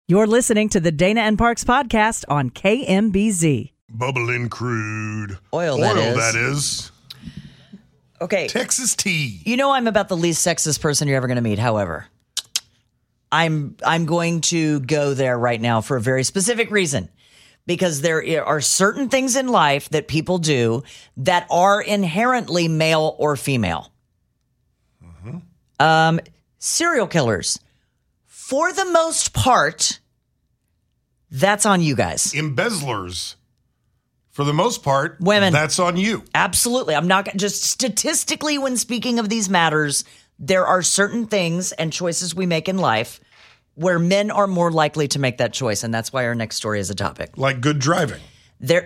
You're listening to the Dana and Parks podcast on KMBZ. Bubbling crude. Oil, that is. Okay. Texas tea. You know I'm about the least sexist person you're ever going to meet. However, I'm going to go there right now for a very specific reason. Because there are certain things in life that people do that are inherently male or female. Serial killers. For the most part, that's on you guys. Embezzlers. For the most part, women. That's on you. Absolutely. I'm not just statistically when speaking of these matters, there are certain things and choices we make in life where men are more likely to make that choice. And that's why our next story is a topic. Like good driving. There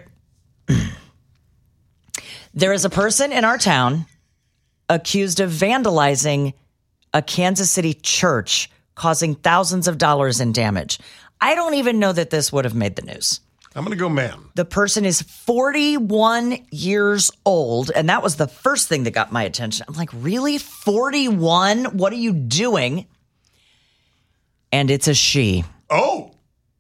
is a person in our town accused of vandalizing a Kansas City church, causing thousands of dollars in damage. I don't even know that this would have made the news. I'm going to go ma'am. The person is 41 years old, and that was the first thing that got my attention. I'm like, really? 41? What are you doing? And it's a she. Oh,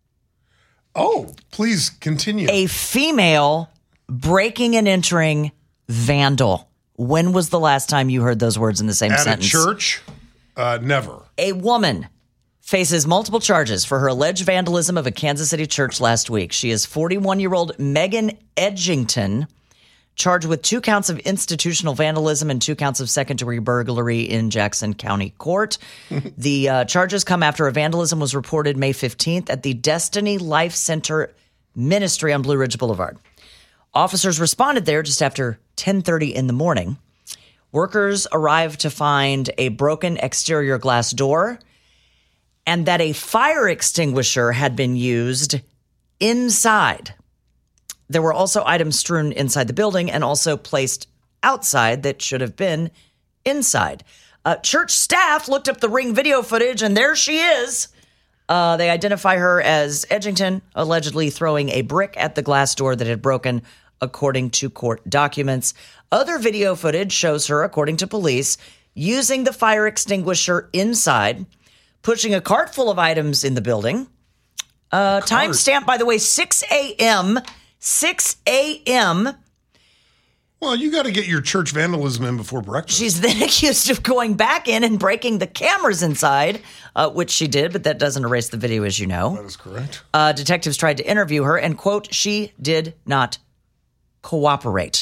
please continue. A female breaking and entering vandal. When was the last time you heard those words in the same sentence? At a church? Never. A woman faces multiple charges for her alleged vandalism of a Kansas City church last week. She is 41-year-old Megan Edgington, charged with 2 counts of institutional vandalism and 2 counts of second-degree burglary in Jackson County Court. The charges come after a vandalism was reported May 15th at the Destiny Life Center Ministry on Blue Ridge Boulevard. Officers responded there just after 10:30 in the morning. Workers arrived to find a broken exterior glass door and that a fire extinguisher had been used inside. There were also items strewn inside the building and also placed outside that should have been inside. Church staff looked up the Ring video footage, and there she is. They identify her as Edgington, allegedly throwing a brick at the glass door that had broken, according to court documents. Other video footage shows her, according to police, using the fire extinguisher inside, pushing a cart full of items in the building. Timestamp, by the way, 6 a.m., 6 a.m. Well, you got to get your church vandalism in before breakfast. She's then accused of going back in and breaking the cameras inside, which she did, but that doesn't erase the video, as you know. That is correct. Detectives tried to interview her and, quote, she did not cooperate.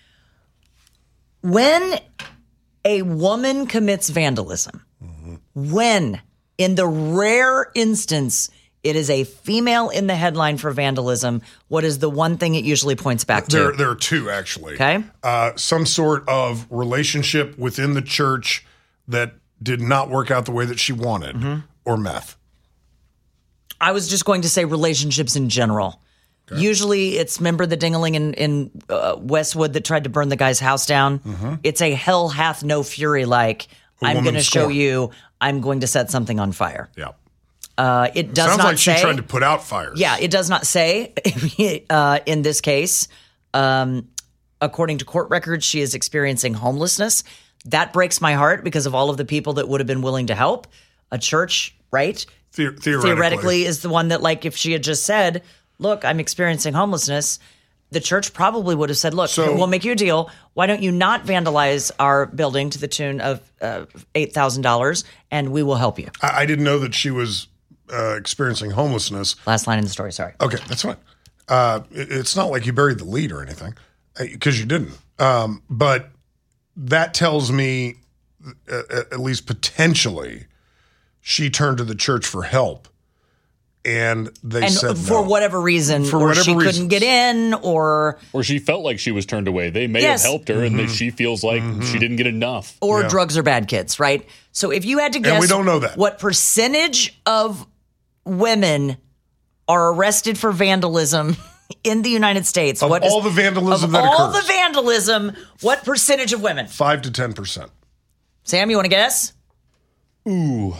When a woman commits vandalism, when, in the rare instance, it is a female in the headline for vandalism, what is the one thing it usually points back to? There are 2, actually. Okay. Some sort of relationship within the church that did not work out the way that she wanted, or meth. I was just going to say relationships in general. Okay. Usually it's, remember the ding-a-ling in Westwood that tried to burn the guy's house down? It's a hell hath no fury, like, I'm going to show you, I'm going to set something on fire. Yeah. It does Sounds not like say. she tried to put out fires. Yeah, it does not say in this case. According to court records, she is experiencing homelessness. That breaks my heart because of all of the people that would have been willing to help. A church, right? Theoretically is the one that, like, if she had just said, look, I'm experiencing homelessness, the church probably would have said, look, we'll make you a deal. Why don't you not vandalize our building to the tune of $8,000 and we will help you. I didn't know that she was experiencing homelessness. Last line in the story, sorry. Okay, that's fine. It's not like you buried the lead or anything, because you didn't. But that tells me, at least potentially, she turned to the church for help. And they said for no. whatever reason, or she couldn't get in, or she felt like she was turned away. They may have helped her, and that she feels like she didn't get enough. Or drugs are bad kids, right? So if you had to guess, and we don't know that. What percentage of women are arrested for vandalism in the United States? Of all the vandalism that occurs. All the vandalism, what percentage of women? 5 to 10%. Sam, you want to guess? Ooh,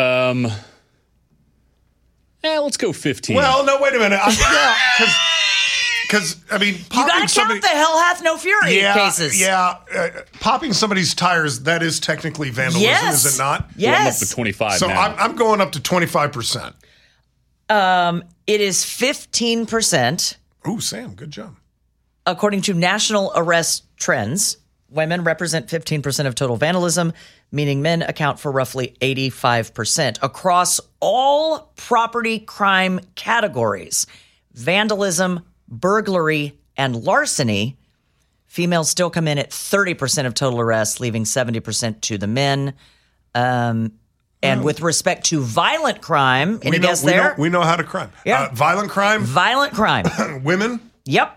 let's go 15. Well, no, wait a minute. Because I mean, you got to count the hell hath no fury cases. Yeah, popping somebody's tires, that is technically vandalism, is it not? Yes. Well, I'm up to 25 so now. I'm going up to 25%. It is 15%. Ooh, Sam, good job. According to National Arrest Trends, women represent 15% of total vandalism, meaning men account for roughly 85%. Across all property crime categories, vandalism, burglary, and larceny, females still come in at 30% of total arrests, leaving 70% to the men. And with respect to violent crime, any guess there? We know how to crime. Yeah. Violent crime? Violent crime. Women? Yep.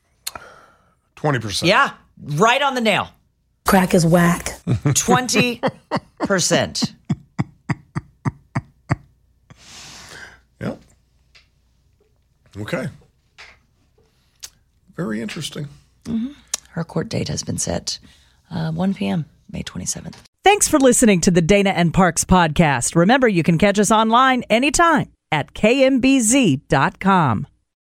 20%. Yeah. Right on the nail. Crack is whack. 20%. Yep. Okay. Very interesting. Mm-hmm. Her court date has been set 1 p.m., May 27th. Thanks for listening to the Dana and Parks podcast. Remember, you can catch us online anytime at kmbz.com.